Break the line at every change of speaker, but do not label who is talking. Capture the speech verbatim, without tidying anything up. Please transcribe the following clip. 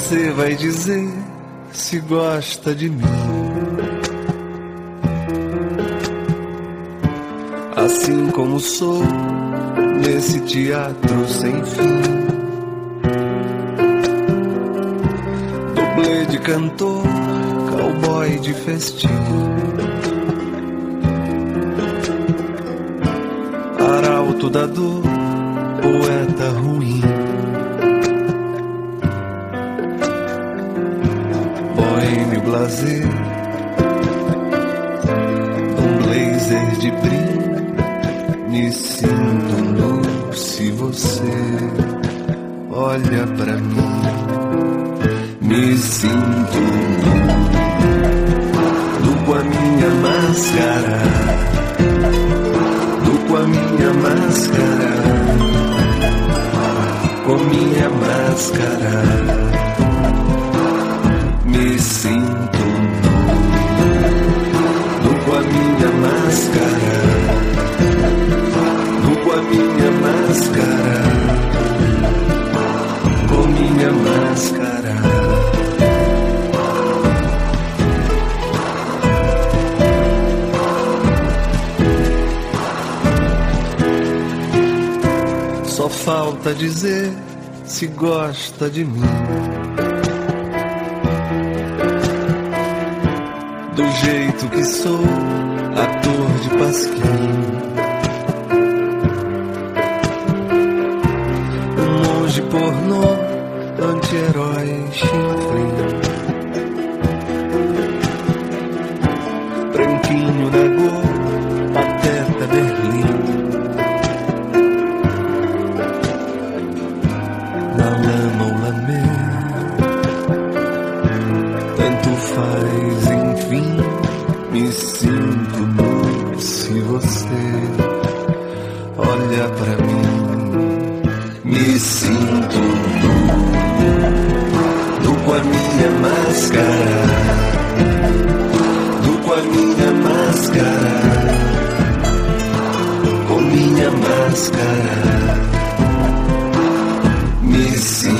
você vai dizer se gosta de mim. Assim como sou nesse teatro sem fim, dublê de cantor, cowboy de festim, arauto da dor, poeta ruim, boêmio blazer, um blazer de brim. Me sinto nu se você olha pra mim. Me sinto nu, nu com a minha máscara, nu com a minha máscara, com minha máscara. Me sinto nu, nu com a minha máscara, com a minha máscara, com minha máscara. Só falta dizer se gosta de mim, do jeito que sou, ator de pasquim, de pornô, anti-herói, chinfrim, branquinho na Gol, pateta Berlim, na lama ou lamê, tanto faz, enfim, me sinto nu se você olha pra mim. Me sinto nu, nu com a minha máscara, nu com a minha máscara, com minha máscara. Me sinto